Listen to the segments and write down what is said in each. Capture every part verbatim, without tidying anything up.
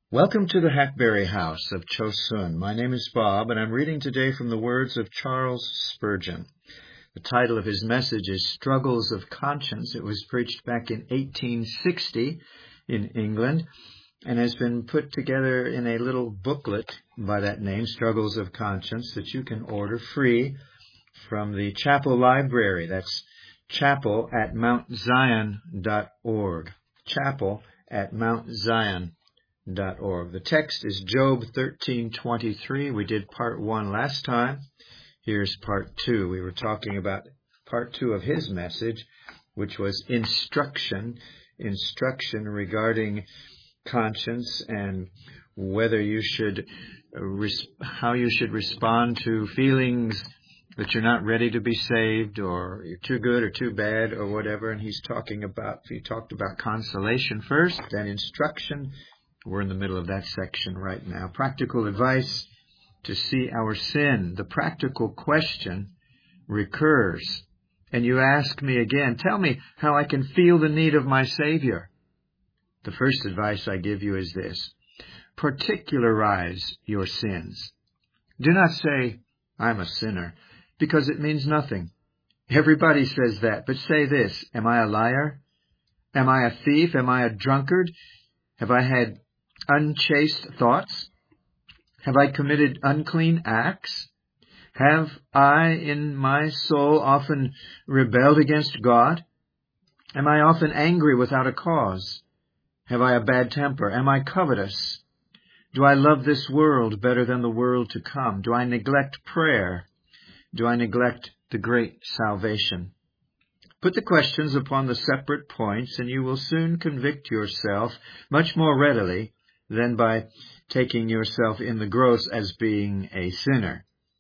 Welcome to the Hackberry House of Chosun. My name is Bob, and I'm reading today from the words of Charles Spurgeon. The title of his message is Struggles of Conscience. It was preached back in eighteen sixty in England and has been put together in a little booklet by that name, Struggles of Conscience, that you can order free from the Chapel Library. That's chapel at mount zion dot org. Chapel at mount zion dot org. The text is Job thirteen twenty-three. We did part one last time. Here's part two. We were talking about part two of his message, which was instruction, instruction regarding conscience and whether you should, how you should respond to feelings that you're not ready to be saved, or you're too good or too bad or whatever. And he's talking about, he talked about consolation first, then instruction. We're in the middle of that section right now. Practical advice to see our sin. The practical question recurs. And you ask me again, tell me how I can feel the need of my Savior. The first advice I give you is this: particularize your sins. Do not say, I'm a sinner, because it means nothing. Everybody says that, but say this: am I a liar? Am I a thief? Am I a drunkard? Have I had unchaste thoughts? Have I committed unclean acts? Have I in my soul often rebelled against God? Am I often angry without a cause? Have I a bad temper? Am I covetous? Do I love this world better than the world to come? Do I neglect prayer? Do I neglect the great salvation? Put the questions upon the separate points, and you will soon convict yourself much more readily than by taking yourself in the gross as being a sinner.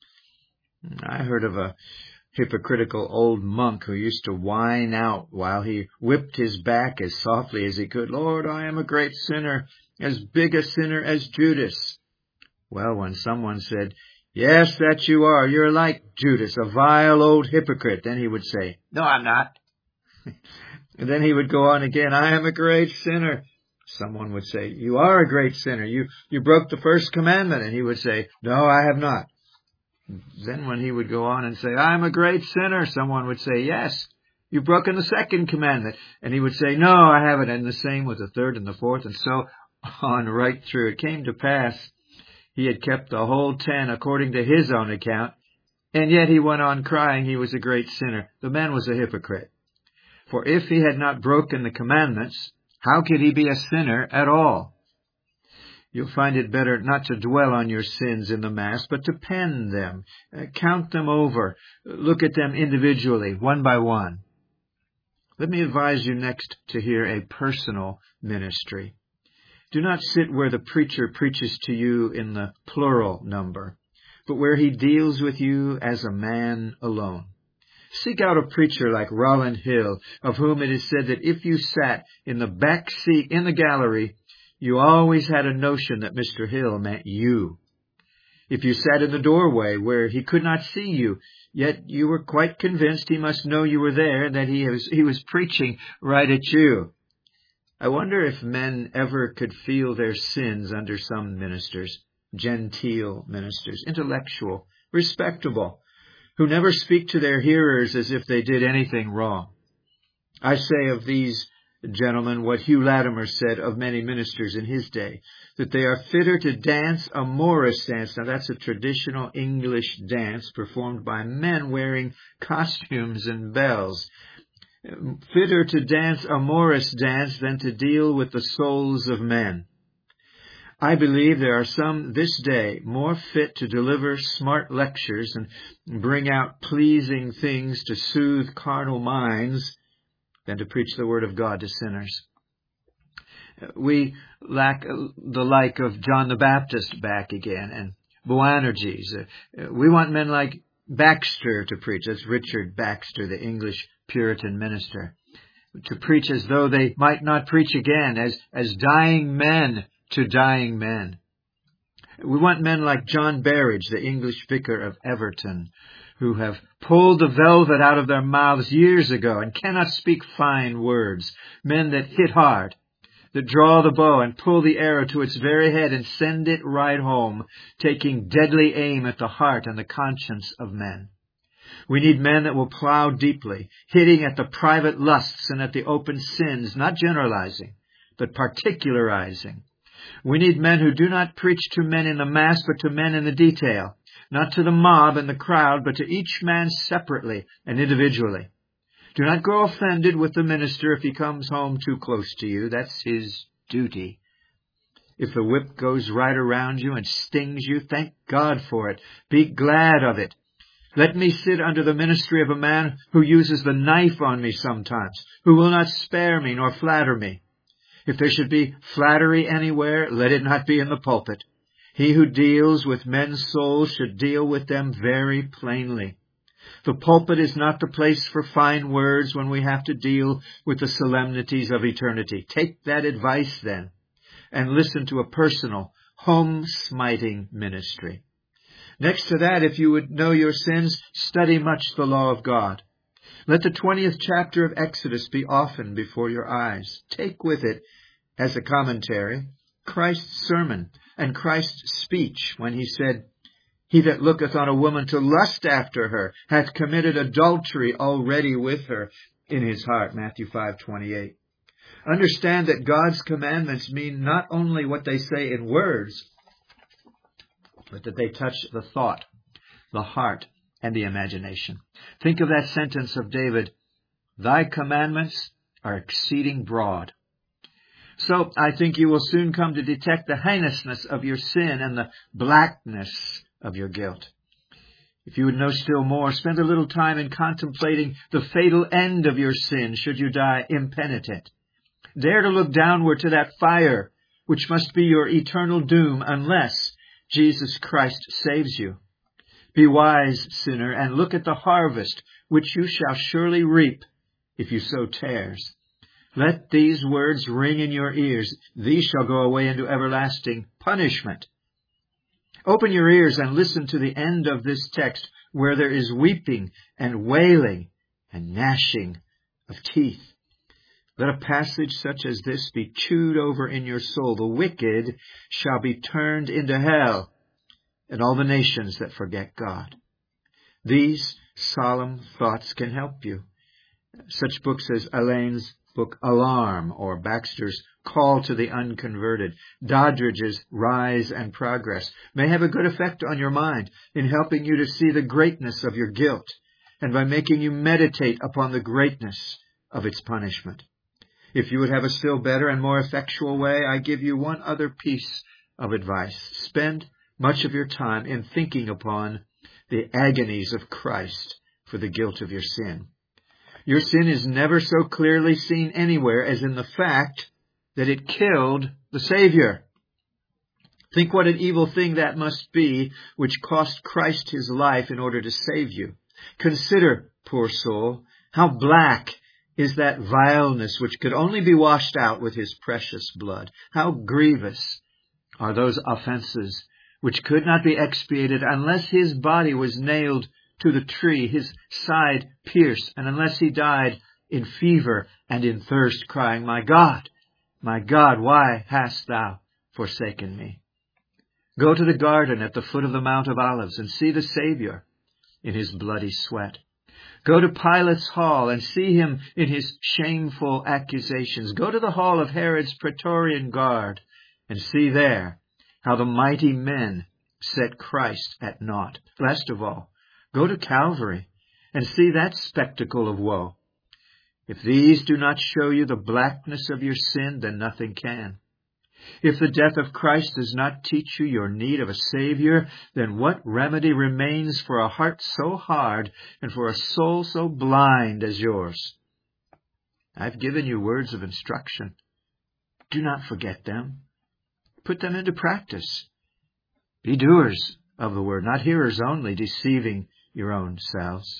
I heard of a hypocritical old monk who used to whine out while he whipped his back as softly as he could, Lord, I am a great sinner, as big a sinner as Judas. Well, when someone said, yes, that you are, you're like Judas, a vile old hypocrite, then he would say, no, I'm not. And then he would go on again, I am a great sinner. Someone would say, you are a great sinner. You, you broke the first commandment. And he would say, no, I have not. Then when he would go on and say, I'm a great sinner, someone would say, yes, you've broken the second commandment. And he would say, no, I haven't. And the same with the third and the fourth, and so on right through. It came to pass he had kept the whole ten according to his own account, and yet he went on crying he was a great sinner. The man was a hypocrite. For if he had not broken the commandments, how could he be a sinner at all? You'll find it better not to dwell on your sins in the mass, but to pen them, uh, count them over, look at them individually, one by one. Let me advise you next to hear a personal ministry. Do not sit where the preacher preaches to you in the plural number, but where he deals with you as a man alone. Seek out a preacher like Rowland Hill, of whom it is said that if you sat in the back seat in the gallery, you always had a notion that Mister Hill meant you. If you sat in the doorway where he could not see you, yet you were quite convinced he must know you were there and that he was, he was preaching right at you. I wonder if men ever could feel their sins under some ministers, genteel ministers, intellectual, respectable, who never speak to their hearers as if they did anything wrong. I say of these gentlemen what Hugh Latimer said of many ministers in his day, that they are fitter to dance a Morris dance. Now that's a traditional English dance performed by men wearing costumes and bells. Fitter to dance a Morris dance than to deal with the souls of men. I believe there are some this day more fit to deliver smart lectures and bring out pleasing things to soothe carnal minds than to preach the word of God to sinners. We lack the like of John the Baptist back again and Boanerges. We want men like Baxter to preach. That's Richard Baxter, the English Puritan minister, to preach as though they might not preach again, as, as dying men to dying men. We want men like John Berridge, the English vicar of Everton, who have pulled the velvet out of their mouths years ago and cannot speak fine words, men that hit hard, that draw the bow and pull the arrow to its very head and send it right home, taking deadly aim at the heart and the conscience of men. We need men that will plow deeply, hitting at the private lusts and at the open sins, not generalizing, but particularizing. We need men who do not preach to men in the mass, but to men in the detail, not to the mob and the crowd, but to each man separately and individually. Do not grow offended with the minister if he comes home too close to you. That's his duty. If the whip goes right around you and stings you, thank God for it. Be glad of it. Let me sit under the ministry of a man who uses the knife on me sometimes, who will not spare me nor flatter me. If there should be flattery anywhere, let it not be in the pulpit. He who deals with men's souls should deal with them very plainly. The pulpit is not the place for fine words when we have to deal with the solemnities of eternity. Take that advice then, and listen to a personal, home-smiting ministry. Next to that, if you would know your sins, study much the law of God. Let the twentieth chapter of Exodus be often before your eyes. Take with it, as a commentary, Christ's sermon and Christ's speech when he said, "He that looketh on a woman to lust after her hath committed adultery already with her in his heart," Matthew five twenty-eight. Understand that God's commandments mean not only what they say in words, but that they touch the thought, the heart, and the imagination. Think of that sentence of David, "Thy commandments are exceeding broad." So I think you will soon come to detect the heinousness of your sin and the blackness of your guilt. If you would know still more, spend a little time in contemplating the fatal end of your sin should you die impenitent. Dare to look downward to that fire, which must be your eternal doom unless Jesus Christ saves you. Be wise, sinner, and look at the harvest which you shall surely reap if you sow tares. Let these words ring in your ears. These shall go away into everlasting punishment. Open your ears and listen to the end of this text, where there is weeping and wailing and gnashing of teeth. Let a passage such as this be chewed over in your soul. The wicked shall be turned into hell, and all the nations that forget God. These solemn thoughts can help you. Such books as Elaine's book Alarm, or Baxter's Call to the Unconverted, Doddridge's Rise and Progress, may have a good effect on your mind in helping you to see the greatness of your guilt, and by making you meditate upon the greatness of its punishment. If you would have a still better and more effectual way, I give you one other piece of advice. Spend much of your time in thinking upon the agonies of Christ for the guilt of your sin. Your sin is never so clearly seen anywhere as in the fact that it killed the Savior. Think what an evil thing that must be, which cost Christ his life in order to save you. Consider, poor soul, how black is that vileness which could only be washed out with his precious blood. How grievous are those offenses which could not be expiated unless his body was nailed to the tree, his side pierced, and unless he died in fever and in thirst, crying, "My God, my God, why hast thou forsaken me?" Go to the garden at the foot of the Mount of Olives and see the Savior in his bloody sweat. Go to Pilate's hall and see him in his shameful accusations. Go to the hall of Herod's Praetorian Guard and see there how the mighty men set Christ at naught. Last of all, go to Calvary and see that spectacle of woe. If these do not show you the blackness of your sin, then nothing can. If the death of Christ does not teach you your need of a Savior, then what remedy remains for a heart so hard and for a soul so blind as yours? I've given you words of instruction. Do not forget them. Put them into practice. Be doers of the word, not hearers only, deceiving your own selves.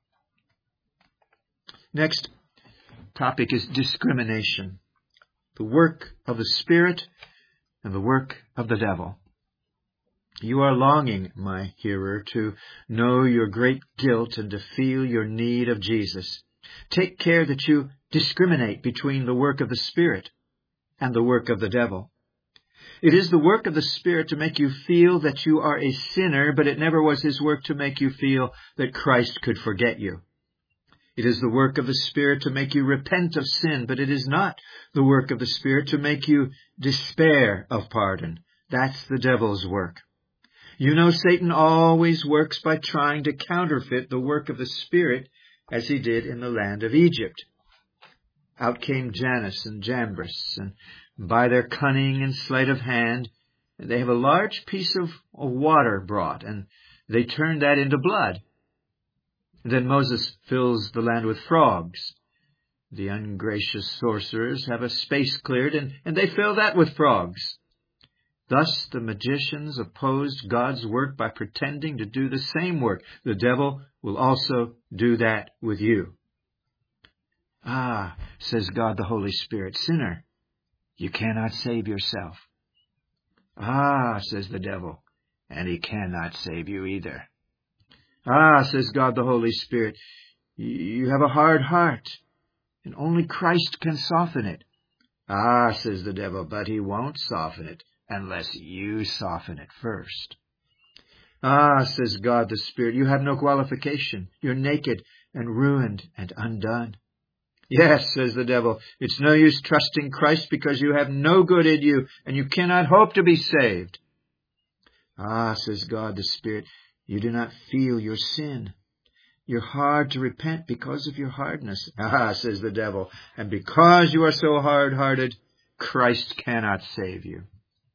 Next topic is discrimination. The work of the Spirit and the work of the devil. You are longing, my hearer, to know your great guilt and to feel your need of Jesus. Take care that you discriminate between the work of the Spirit and the work of the devil. It is the work of the Spirit to make you feel that you are a sinner, but it never was His work to make you feel that Christ could forget you. It is the work of the Spirit to make you repent of sin, but it is not the work of the Spirit to make you despair of pardon. That's the devil's work. You know Satan always works by trying to counterfeit the work of the Spirit, as he did in the land of Egypt. Out came Jannes and Jambres, and by their cunning and sleight of hand, they have a large piece of water brought, and they turn that into blood. Then Moses fills the land with frogs. The ungracious sorcerers have a space cleared, and, and they fill that with frogs. Thus the magicians opposed God's work by pretending to do the same work. The devil will also do that with you. Ah, says God the Holy Spirit, sinner, you cannot save yourself. Ah, says the devil, and he cannot save you either. Ah, says God the Holy Spirit, you have a hard heart, and only Christ can soften it. Ah, says the devil, but he won't soften it unless you soften it first. Ah, says God the Spirit, you have no qualification. You're naked and ruined and undone. Yes, says the devil, it's no use trusting Christ because you have no good in you and you cannot hope to be saved. Ah, says God the Spirit, you do not feel your sin. You're hard to repent because of your hardness. Ah, says the devil, and because you are so hard-hearted, Christ cannot save you.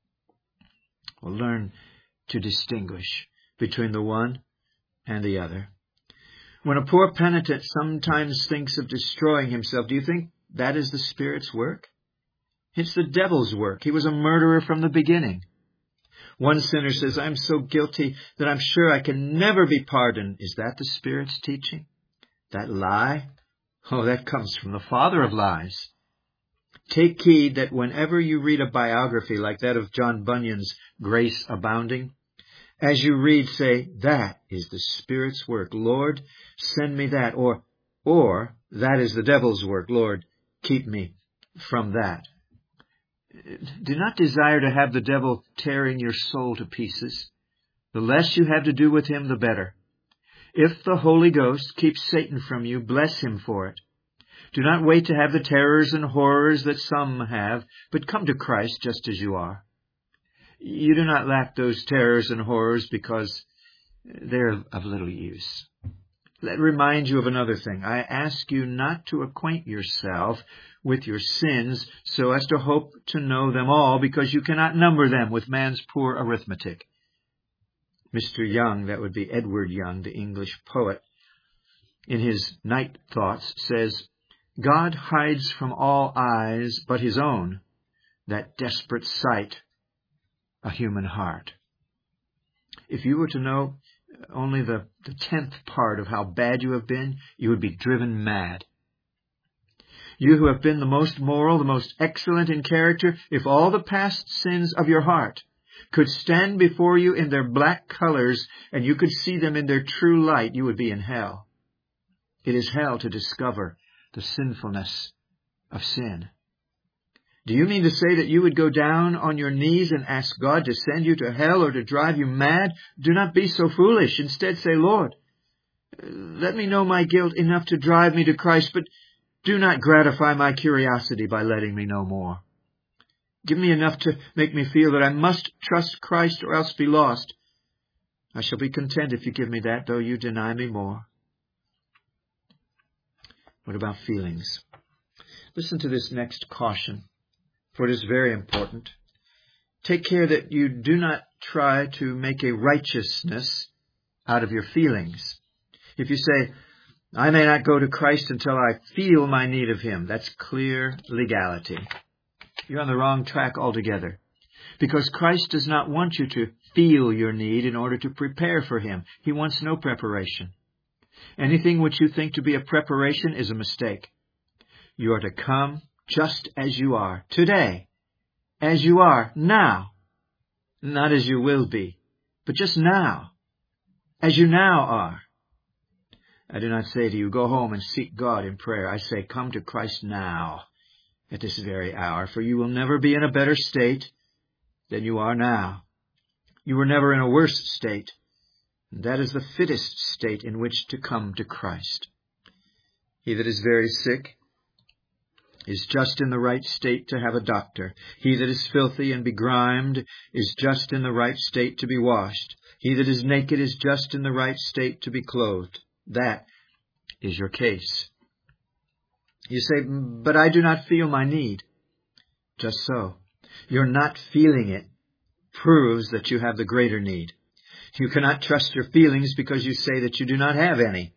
Well, learn to distinguish between the one and the other. When a poor penitent sometimes thinks of destroying himself, do you think that is the Spirit's work? It's the devil's work. He was a murderer from the beginning. One sinner says, I'm so guilty that I'm sure I can never be pardoned. Is that the Spirit's teaching? That lie? Oh, that comes from the father of lies. Take heed that whenever you read a biography like that of John Bunyan's Grace Abounding, as you read, say, that is the Spirit's work. Lord, send me that. Or, or that is the devil's work. Lord, keep me from that. Do not desire to have the devil tearing your soul to pieces. The less you have to do with him, the better. If the Holy Ghost keeps Satan from you, bless him for it. Do not wait to have the terrors and horrors that some have, but come to Christ just as you are. You do not lack those terrors and horrors because they're of little use. Let me remind you of another thing. I ask you not to acquaint yourself with your sins so as to hope to know them all, because you cannot number them with man's poor arithmetic. Mister Young, that would be Edward Young, the English poet, in his Night Thoughts says, God hides from all eyes but his own that desperate sight, a human heart. If you were to know only the, the tenth part of how bad you have been, you would be driven mad. You who have been the most moral, the most excellent in character, if all the past sins of your heart could stand before you in their black colors and you could see them in their true light, you would be in hell. It is hell to discover the sinfulness of sin. Do you mean to say that you would go down on your knees and ask God to send you to hell or to drive you mad? Do not be so foolish. Instead, say, Lord, let me know my guilt enough to drive me to Christ, but do not gratify my curiosity by letting me know more. Give me enough to make me feel that I must trust Christ or else be lost. I shall be content if you give me that, though you deny me more. What about feelings? Listen to this next caution, for it is very important. Take care that you do not try to make a righteousness out of your feelings. If you say, I may not go to Christ until I feel my need of him, that's clear legality. You're on the wrong track altogether, because Christ does not want you to feel your need in order to prepare for him. He wants no preparation. Anything which you think to be a preparation is a mistake. You are to come just as you are, today, as you are now, not as you will be, but just now, as you now are. I do not say to you, go home and seek God in prayer. I say, come to Christ now at this very hour, for you will never be in a better state than you are now. You were never in a worse state. And that is the fittest state in which to come to Christ. He that is very sick is just in the right state to have a doctor. He that is filthy and begrimed is just in the right state to be washed. He that is naked is just in the right state to be clothed. That is your case. You say, but I do not feel my need. Just so. Your not feeling it proves that you have the greater need. You cannot trust your feelings because you say that you do not have any.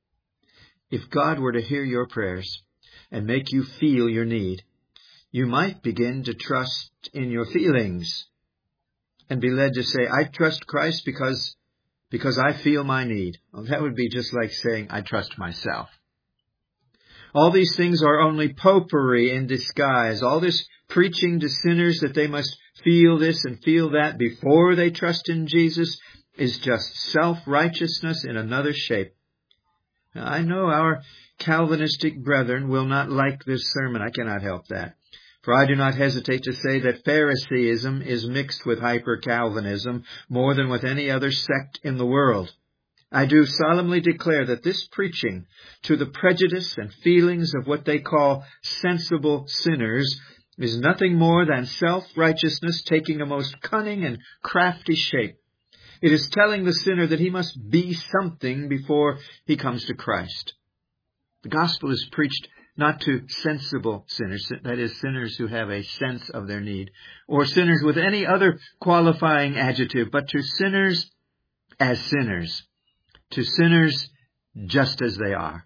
If God were to hear your prayers and make you feel your need, you might begin to trust in your feelings and be led to say, I trust Christ because, because I feel my need. Well, that would be just like saying, I trust myself. All these things are only popery in disguise. All this preaching to sinners that they must feel this and feel that before they trust in Jesus is just self-righteousness in another shape. Now, I know our Calvinistic brethren will not like this sermon. I cannot help that. For I do not hesitate to say that Phariseeism is mixed with hyper-Calvinism more than with any other sect in the world. I do solemnly declare that this preaching to the prejudice and feelings of what they call sensible sinners is nothing more than self-righteousness taking a most cunning and crafty shape. It is telling the sinner that he must be something before he comes to Christ. The gospel is preached not to sensible sinners, that is, sinners who have a sense of their need, or sinners with any other qualifying adjective, but to sinners as sinners, to sinners just as they are.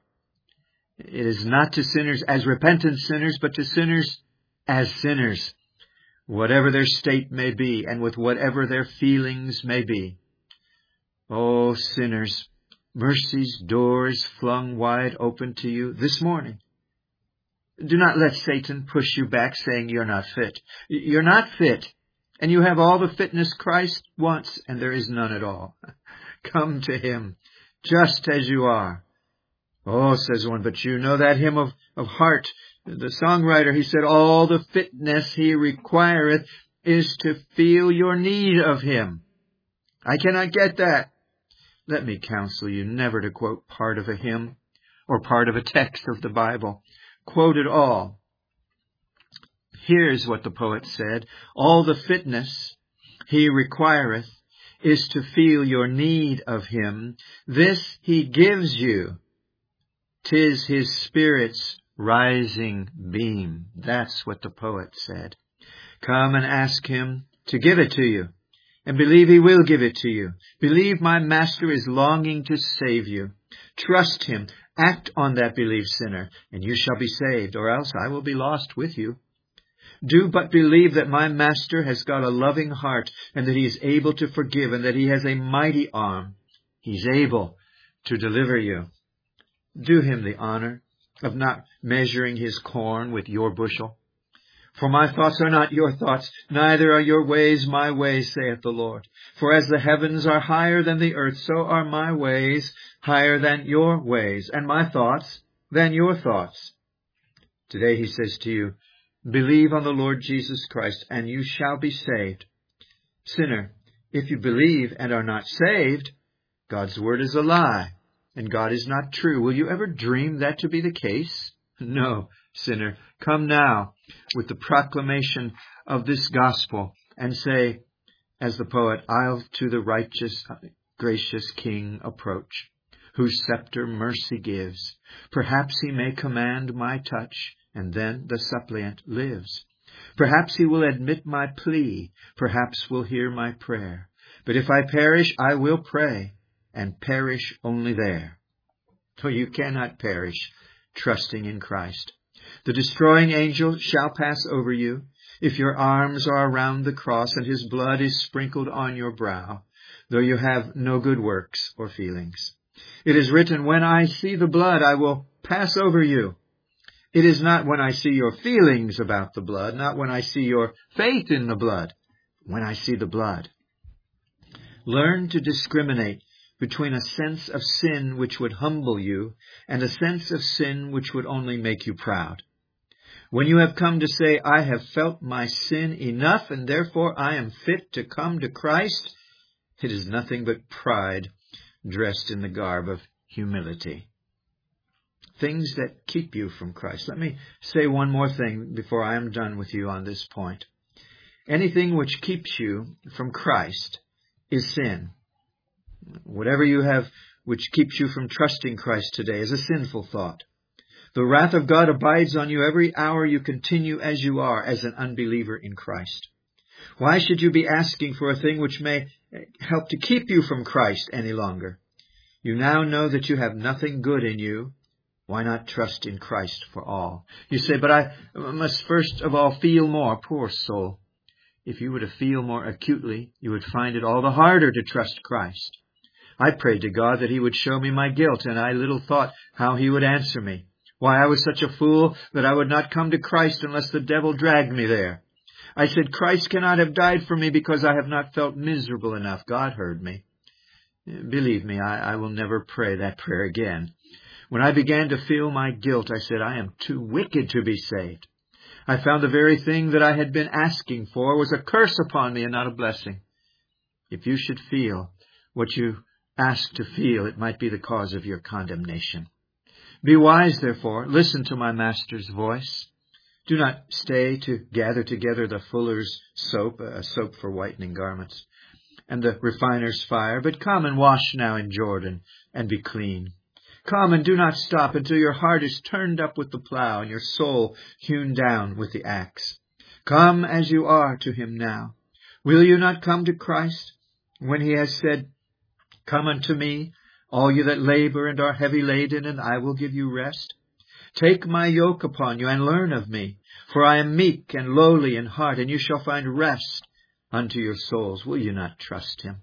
It is not to sinners as repentant sinners, but to sinners as sinners, whatever their state may be, and with whatever their feelings may be. Oh, sinners, mercy's door is flung wide open to you this morning. Do not let Satan push you back saying you're not fit. You're not fit, and you have all the fitness Christ wants, and there is none at all. Come to him, just as you are. Oh, says one, but you know that hymn of, of heart. The songwriter, he said, all the fitness he requireth is to feel your need of him. I cannot get that. Let me counsel you never to quote part of a hymn or part of a text of the Bible. Quote it all. Here's what the poet said. All the fitness he requireth is to feel your need of him. This he gives you. 'Tis his Spirit's rising beam. That's what the poet said. Come and ask him to give it to you, and believe he will give it to you. Believe my master is longing to save you. Trust him. Act on that belief, sinner, and you shall be saved, or else I will be lost with you. Do but believe that my master has got a loving heart, and that he is able to forgive, and that he has a mighty arm. He's able to deliver you. Do him the honor of not measuring his corn with your bushel. For my thoughts are not your thoughts, neither are your ways my ways, saith the Lord. For as the heavens are higher than the earth, so are my ways higher than your ways, and my thoughts than your thoughts. Today he says to you, believe on the Lord Jesus Christ, and you shall be saved. Sinner, if you believe and are not saved, God's word is a lie, and God is not true. Will you ever dream that to be the case? No, sinner, come now with the proclamation of this gospel and say, as the poet, I'll to the righteous, gracious King approach, whose scepter mercy gives. Perhaps he may command my touch, and then the suppliant lives. Perhaps he will admit my plea, perhaps will hear my prayer. But if I perish, I will pray, and perish only there. For you cannot perish trusting in Christ. The destroying angel shall pass over you if your arms are around the cross and his blood is sprinkled on your brow, though you have no good works or feelings. It is written, when I see the blood, I will pass over you. It is not when I see your feelings about the blood, not when I see your faith in the blood, when I see the blood. Learn to discriminate between a sense of sin which would humble you and a sense of sin which would only make you proud. When you have come to say, I have felt my sin enough, and therefore I am fit to come to Christ, it is nothing but pride dressed in the garb of humility. Things that keep you from Christ. Let me say one more thing before I am done with you on this point. Anything which keeps you from Christ is sin. Whatever you have which keeps you from trusting Christ today is a sinful thought. The wrath of God abides on you every hour you continue as you are, as an unbeliever in Christ. Why should you be asking for a thing which may help to keep you from Christ any longer? You now know that you have nothing good in you. Why not trust in Christ for all? You say, but I must first of all feel more. Poor soul. If you were to feel more acutely, you would find it all the harder to trust Christ. I prayed to God that He would show me my guilt, and I little thought how He would answer me. Why, I was such a fool that I would not come to Christ unless the devil dragged me there. I said, Christ cannot have died for me because I have not felt miserable enough. God heard me. Believe me, I, I will never pray that prayer again. When I began to feel my guilt, I said, I am too wicked to be saved. I found the very thing that I had been asking for was a curse upon me and not a blessing. If you should feel what you ask to feel, it might be the cause of your condemnation. Be wise, therefore. Listen to my Master's voice. Do not stay to gather together the fuller's soap, a soap for whitening garments, and the refiner's fire, but come and wash now in Jordan and be clean. Come and do not stop until your heart is turned up with the plow and your soul hewn down with the axe. Come as you are to Him now. Will you not come to Christ when He has said, Come unto me, all you that labor and are heavy laden, and I will give you rest? Take my yoke upon you and learn of me, for I am meek and lowly in heart, and you shall find rest unto your souls. Will you not trust Him?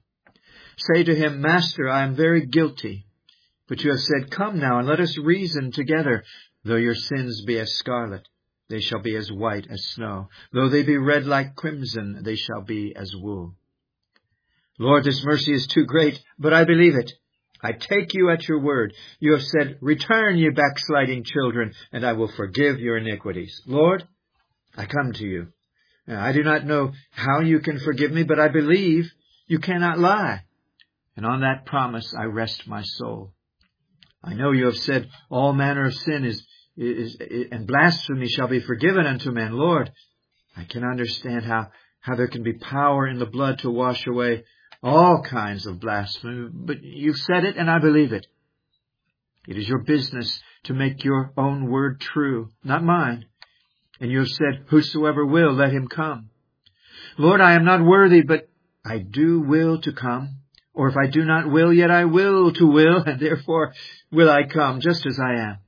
Say to Him, Master, I am very guilty. But you have said, Come now, and let us reason together. Though your sins be as scarlet, they shall be as white as snow. Though they be red like crimson, they shall be as wool. Lord, this mercy is too great, but I believe it. I take you at your word. You have said, Return, ye backsliding children, and I will forgive your iniquities. Lord, I come to you. I do not know how you can forgive me, but I believe you cannot lie. And on that promise I rest my soul. I know you have said all manner of sin is, is, is and blasphemy shall be forgiven unto men. Lord, I can understand how, how there can be power in the blood to wash away all kinds of blasphemy, but you've said it and I believe it. It is your business to make your own word true, not mine. And you have said, Whosoever will, let him come. Lord, I am not worthy, but I do will to come. Or if I do not will, yet I will to will, and therefore will I come just as I am.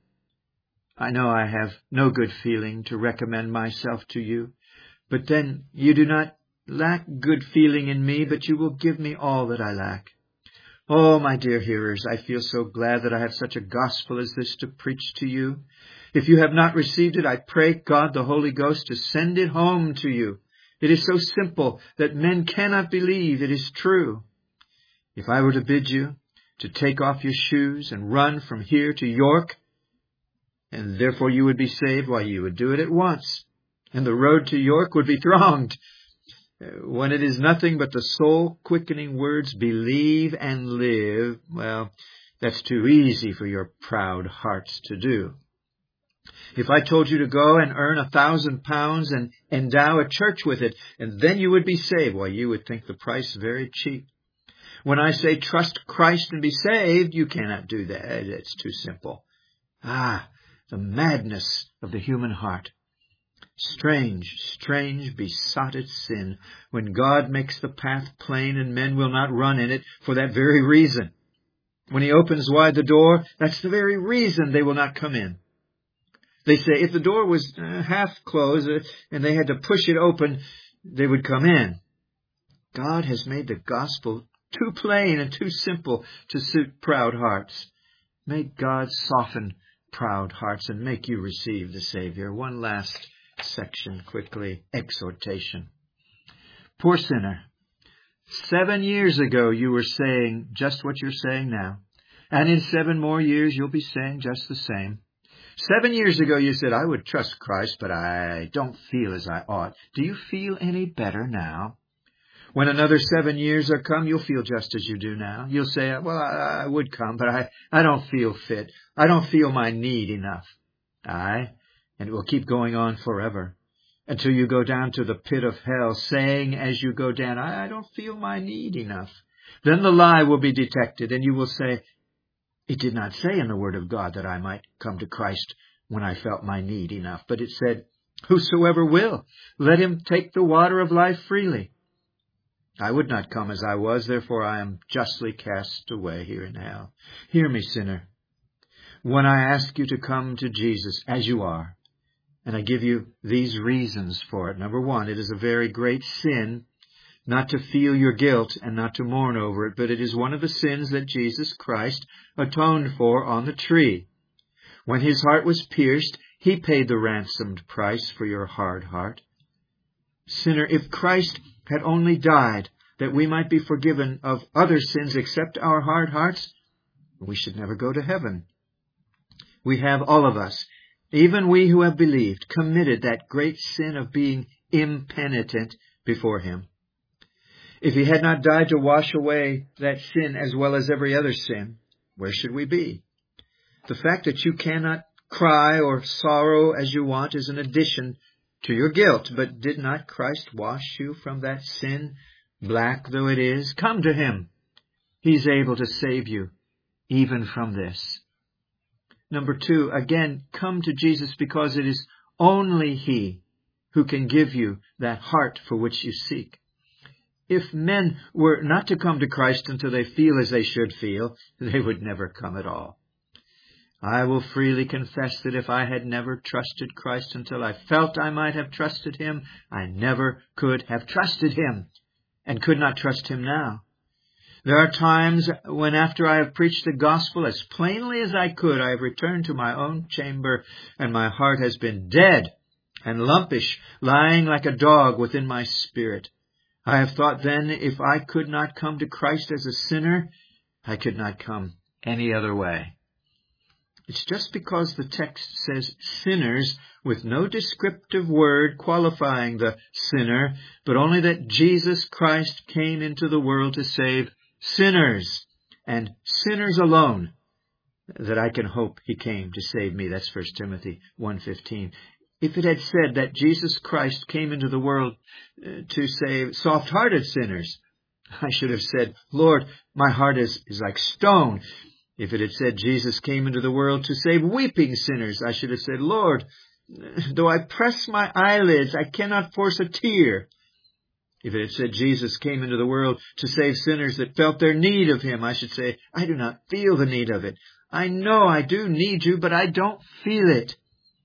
I know I have no good feeling to recommend myself to you, but then you do not lack good feeling in me, but you will give me all that I lack. Oh, my dear hearers, I feel so glad that I have such a gospel as this to preach to you. If you have not received it, I pray God the Holy Ghost to send it home to you. It is so simple that men cannot believe it is true. If I were to bid you to take off your shoes and run from here to York, and therefore you would be saved, why, you would do it at once, and the road to York would be thronged. When it is nothing but the soul-quickening words, believe and live, well, that's too easy for your proud hearts to do. If I told you to go and earn a thousand pounds and endow a church with it, and then you would be saved, why, you would think the price very cheap. When I say trust Christ and be saved, you cannot do that. It's too simple. Ah, the madness of the human heart. Strange, strange, besotted sin, when God makes the path plain and men will not run in it for that very reason. When He opens wide the door, that's the very reason they will not come in. They say if the door was uh, half closed uh, and they had to push it open, they would come in. God has made the gospel too plain and too simple to suit proud hearts. May God soften proud hearts and make you receive the Savior. One last section quickly. Exhortation. Poor sinner. Seven years ago you were saying just what you're saying now. And in seven more years you'll be saying just the same. Seven years ago you said, I would trust Christ, but I don't feel as I ought. Do you feel any better now? When another seven years are come, you'll feel just as you do now. You'll say, well, I, I would come, but I, I don't feel fit. I don't feel my need enough. Aye, and it will keep going on forever until you go down to the pit of hell, saying as you go down, I, I don't feel my need enough. Then the lie will be detected, and you will say, it did not say in the Word of God that I might come to Christ when I felt my need enough, but it said, whosoever will, let him take the water of life freely. I would not come as I was, therefore I am justly cast away here in hell. Hear me, sinner. When I ask you to come to Jesus as you are, and I give you these reasons for it. Number one, it is a very great sin not to feel your guilt and not to mourn over it, but it is one of the sins that Jesus Christ atoned for on the tree. When his heart was pierced, he paid the ransomed price for your hard heart. Sinner, if Christ had only died that we might be forgiven of other sins except our hard hearts, we should never go to heaven. We have, all of us, even we who have believed, committed that great sin of being impenitent before him. If he had not died to wash away that sin as well as every other sin, where should we be? The fact that you cannot cry or sorrow as you want is an addition to your guilt. But did not Christ wash you from that sin, black though it is? Come to him. He's able to save you even from this. Number two, again, come to Jesus because it is only he who can give you that heart for which you seek. If men were not to come to Christ until they feel as they should feel, they would never come at all. I will freely confess that if I had never trusted Christ until I felt I might have trusted him, I never could have trusted him and could not trust him now. There are times when after I have preached the gospel as plainly as I could, I have returned to my own chamber and my heart has been dead and lumpish, lying like a dog within my spirit. I have thought then, if I could not come to Christ as a sinner, I could not come any other way. It's just because the text says sinners with no descriptive word qualifying the sinner, but only that Jesus Christ came into the world to save sinners and sinners alone, that I can hope he came to save me. That's First Timothy one fifteen. If it had said that Jesus Christ came into the world to save soft-hearted sinners, I should have said, Lord, my heart is, is like stone. If it had said Jesus came into the world to save weeping sinners, I should have said, Lord, though I press my eyelids, I cannot force a tear. If it had said Jesus came into the world to save sinners that felt their need of him, I should say, I do not feel the need of it. I know I do need you, but I don't feel it.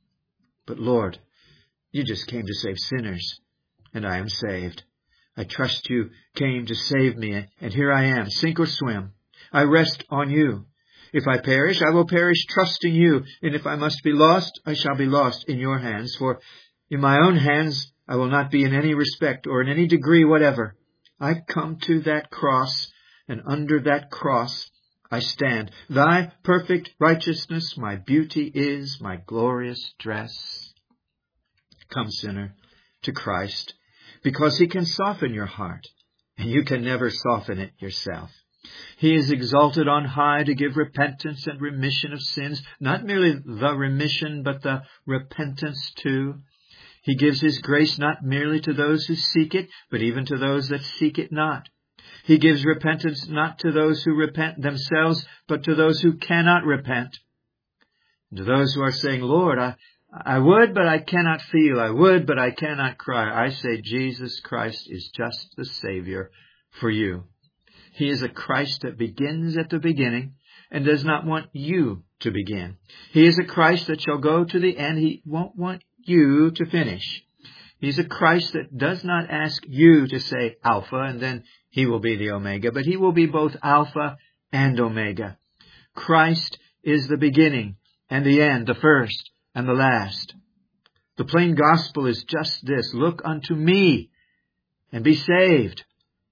But Lord, you just came to save sinners, and I am saved. I trust you came to save me, and here I am, sink or swim. I rest on you. If I perish, I will perish trusting you, and if I must be lost, I shall be lost in your hands, for in my own hands I will not be in any respect or in any degree whatever. I come to that cross, and under that cross I stand. Thy perfect righteousness, my beauty is, my glorious dress. Come, sinner, to Christ, because he can soften your heart, and you can never soften it yourself. He is exalted on high to give repentance and remission of sins, not merely the remission, but the repentance too. He gives his grace not merely to those who seek it, but even to those that seek it not. He gives repentance not to those who repent themselves, but to those who cannot repent. And to those who are saying, Lord, I, I would, but I cannot feel. I would, but I cannot cry. I say Jesus Christ is just the Savior for you. He is a Christ that begins at the beginning and does not want you to begin. He is a Christ that shall go to the end. He won't want you to finish. He's a Christ that does not ask you to say Alpha and then he will be the Omega, but he will be both Alpha and Omega. Christ is the beginning and the end, the first and the last. The plain gospel is just this: look unto me and be saved,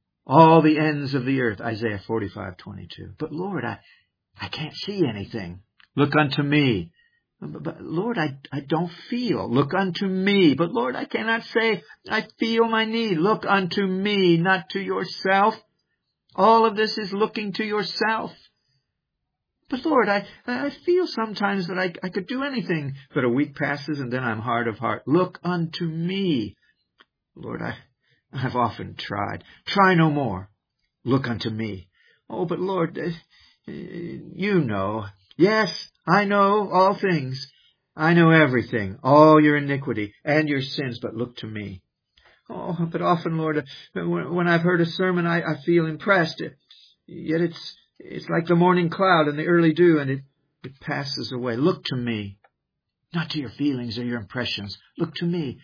all the ends of the earth, Isaiah forty-five twenty-two. But Lord, I, I can't see anything. Look unto me But, but Lord, I, I don't feel. Look unto me. But Lord, I cannot say, I feel my need. Look unto me, not to yourself. All of this is looking to yourself. But Lord, I, I feel sometimes that I, I could do anything. But a week passes and then I'm hard of heart. Look unto me. Lord, I, I've often tried. Try no more. Look unto me. Oh, but Lord, uh, you know. Yes, I know all things. I know everything, all your iniquity and your sins, but look to me. Oh, but often, Lord, when I've heard a sermon, I, I feel impressed. Yet it's it's like the morning cloud and the early dew, and it, it passes away. Look to me, not to your feelings or your impressions. Look to me.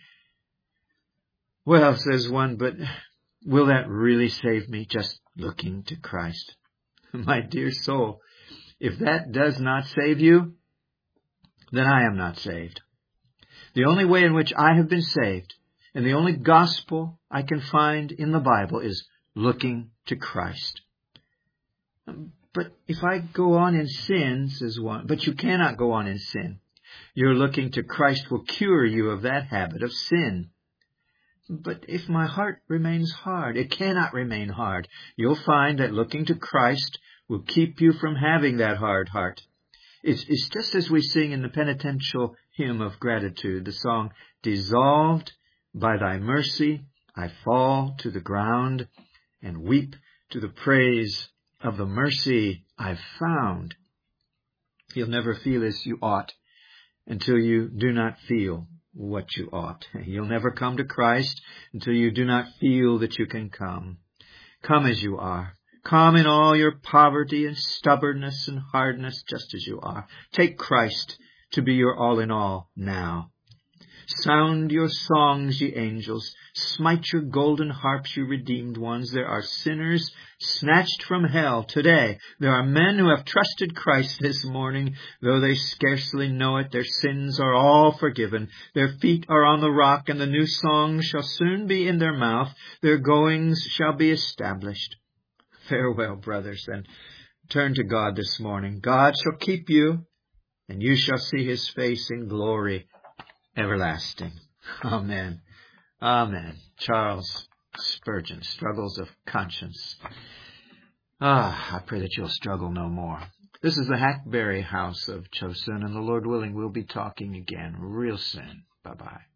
Well, says one, but will that really save me, just looking to Christ? My dear soul, if that does not save you, then I am not saved. The only way in which I have been saved, and the only gospel I can find in the Bible, is looking to Christ. But if I go on in sin, says one, but you cannot go on in sin. Your looking to Christ will cure you of that habit of sin. But if my heart remains hard, it cannot remain hard. You'll find that looking to Christ will keep you from having that hard heart. It's, it's just as we sing in the penitential hymn of gratitude, the song, dissolved by thy mercy, I fall to the ground and weep to the praise of the mercy I've found. You'll never feel as you ought until you do not feel what you ought. You'll never come to Christ until you do not feel that you can come. Come as you are. Come in all your poverty and stubbornness and hardness, just as you are. Take Christ to be your all in all now. Sound your songs, ye angels. Smite your golden harps, ye redeemed ones. There are sinners snatched from hell today. There are men who have trusted Christ this morning. Though they scarcely know it, their sins are all forgiven. Their feet are on the rock, and the new song shall soon be in their mouth. Their goings shall be established. Farewell, brothers, and turn to God this morning. God shall keep you, and you shall see his face in glory everlasting. Amen. Amen. Charles Spurgeon, Struggles of Conscience. Ah, I pray that you'll struggle no more. This is the Hackberry House of Chosun, and the Lord willing, we'll be talking again real soon. Bye-bye.